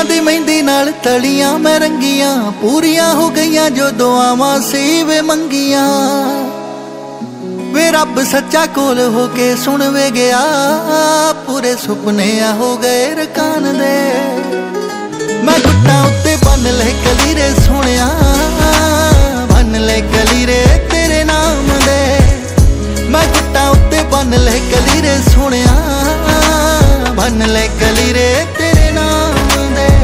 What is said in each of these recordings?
ਫੁੱਲਾਂ ਦੀ ਮਹਿੰਦੀ ਨਾਲ ਤਲੀਆਂ ਮੈਂ ਰੰਗੀਆਂ, ਪੂਰੀਆਂ ਹੋ ਗਈਆਂ ਜੋ ਦੁਆਵਾਂ ਸੀ ਵੇ ਮੰਗੀਆਂ। ਵੇ ਰੱਬ ਸੱਚਾ ਕੋਲ ਹੋ ਕੇ ਸੁਣ ਵੇ ਗਿਆ, ਪੂਰੇ ਸੁਪਨੇ ਆ ਹੋ ਗਏ ਰਕਾਨ ਦੇ। ਮੈਂ ਗੁੱਟਾਂ ਉੱਤੇ ਬੰਨ ਲੈ ਕਲੀਰੇ ਸੋਹਣਿਆ, ਬੰਨ ਲੈ ਕਲੀਰੇ ਤੇਰੇ ਨਾਮ ਦੇ। ਮੈਂ ਗੁੱਟਾਂ ਉੱਤੇ ਬੰਨ ਲੈ ਕਲੀਰੇ ਸੋਹਣਿਆ, ਬੰਨ ਲੈ ਕਲੀਰੇ ਤੇਰੇ ਨਾਮ ਦੇ।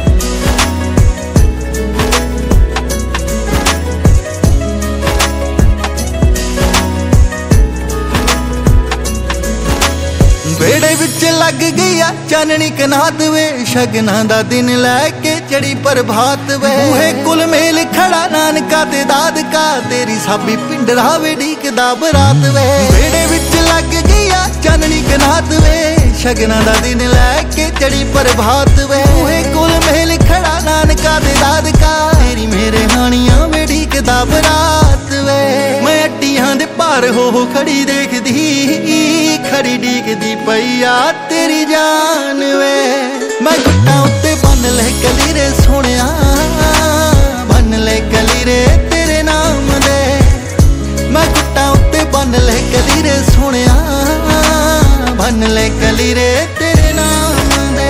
ਵੇੜੇ ਵਿੱਚ ਲੱਗ ਗਈ ਆ ਚਾਨਣੀ ਕਨਾਤ ਵੇ, ਸ਼ਗਨਾਂ ਦਾ ਦਿਨ ਲੈ ਕੇ ਚੜੀ ਪ੍ਰਭਾਤ ਵੇ। ਬੂਹੇ ਕੁਲ ਮੇਲ ਖੜਾ ਨਾਨਕਾ ਤੇ ਦਾਦਕਾ, ਤੇਰੀ ਸਾਬੀ ਪਿੰਡਰਾ ਵੇ ਢੀਕਦਾ ਬਰਾਤ ਵੇ। ਵੇੜੇ ਵਿੱਚ ਲੱਗ ਗਈ ਆ ਚਾਨਣੀ ਕਨਾਤ ਵੇ, ਸ਼ਗਨਾਂ ਦਾ ਦਿਨ ਲੈ ਕੇ ਚੜੀ ਪ੍ਰਭਾਤ ਵੇ। ਬੂਹੇ ਕੁਲ ਮੇਲ ਖੜਾ ਨਾਨਕਾ ਤੇ ਦਾਦਕਾ, ਤੇਰੀ ਮੇਰੇ ਹਾਣੀਆਂ ਵੇ ਢੀਕਦਾ ਬਰਾਤ ਵੇ। ਮੈਂ ਅੱਡੀਆਂ ਦੇ ਭਾਰ ਹੋ ਖੜੀ ਦੇਖਦੀ, ਖੜੀ ਢੀਕਦੀ ਪਈ ਆ ਤੇਰੀ ਜਾਨ ਵੇ। ਮੈਂ ਗੁੱਟਾਂ ਉੱਤੇ ਬੰਨ ਲੈ ਕਲੀਰੇ ਸੋਹਣਿਆ, ਬੰਨ ਲੈ ਕਲੀਰੇ ਤੇਰੇ ਨਾਮ ਦੇ। ਮੈਂ ਗੁੱਟਾਂ ਉੱਤੇ ਬੰਨ ਲੈ ਕਲੀਰੇ ਸੋਹਣਿਆ, ਬੰਨ ਲੈ ਕਲੀਰੇ ਤੇਰੇ ਨਾਮ ਦੇ।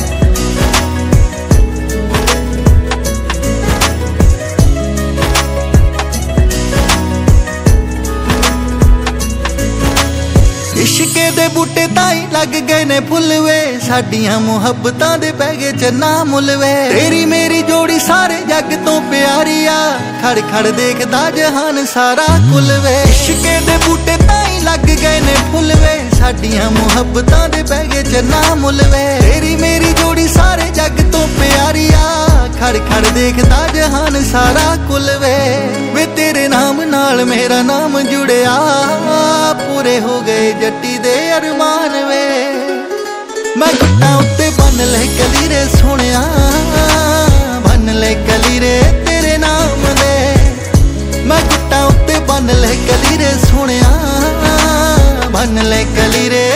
ਇਸ਼ਕੇ ਦੇ ਬੂਟੇ ਤਾਈ ਲੱਗ ਗਏ ਨੇ ਫੁੱਲ ਵੇ, ਸਾਡੀਆਂ ਮੁਹੱਬਤਾਂ ਦੇ ਪੈ ਗਏ ਚੰਨਾ ਮੁੱਲ ਵੇ। ਤੇਰੀ ਮੇਰੀ ਜੋੜੀ ਸਾਰੇ ਜੱਗ ਤੋਂ ਪਿਆਰੀ ਆ, ਖੜ ਖੜ ਦੇਖਦਾ ਜਹਾਨ ਸਾਰਾ ਕੁੱਲ ਵੇ। ਇਸ਼ਕੇ ਦੇ ਬੂਟੇ ਤਾਈ ਲੱਗ ਗਏ ਨੇ ਫੁੱਲ ਵੇ, ਸਾਡੀਆਂ ਮੁਹੱਬਤਾਂ ਦੇ ਪੈ ਗਏ ਚੰਨਾ ਮੁੱਲ ਵੇ। ਤੇਰੀ ਮੇਰੀ ਜੋੜੀ ਸਾਰੇ ਜੱਗ ਤੋਂ ਪਿਆਰੀ ਆ, ਖੜ ਖੜ ਦੇਖਦਾ ਜਹਾਨ ਸਾਰਾ ਕੁੱਲ ਵੇ। ਵੇ ਤੇਰੇ ਨਾਮ ਨਾਲ ਮੇਰਾ ਨਾਮ ਜੁੜਿਆ, ਪੂਰੇ ਹੋ ਗਏ ਜੱਟੀ ਦੇ ਅਰਮਾਨ ਵੇ। ਮੈਂ ਗੁੱਟਾਂ ਉੱਤੇ ਬੰਨ ਲੈ ਕਲੀਰੇ ਸੋਹਣਿਆ, ਬੰਨ ਲੈ ਕਲੀਰੇ ਤੇਰੇ ਨਾਮ ਦੇ। ਮੈਂ ਗੁੱਟਾਂ ਉੱਤੇ ਬੰਨ ਲੈ ਕਲੀਰੇ ਸੋਹਣਿਆ, ਬੰਨ ਲੈ ਕਲੀਰੇ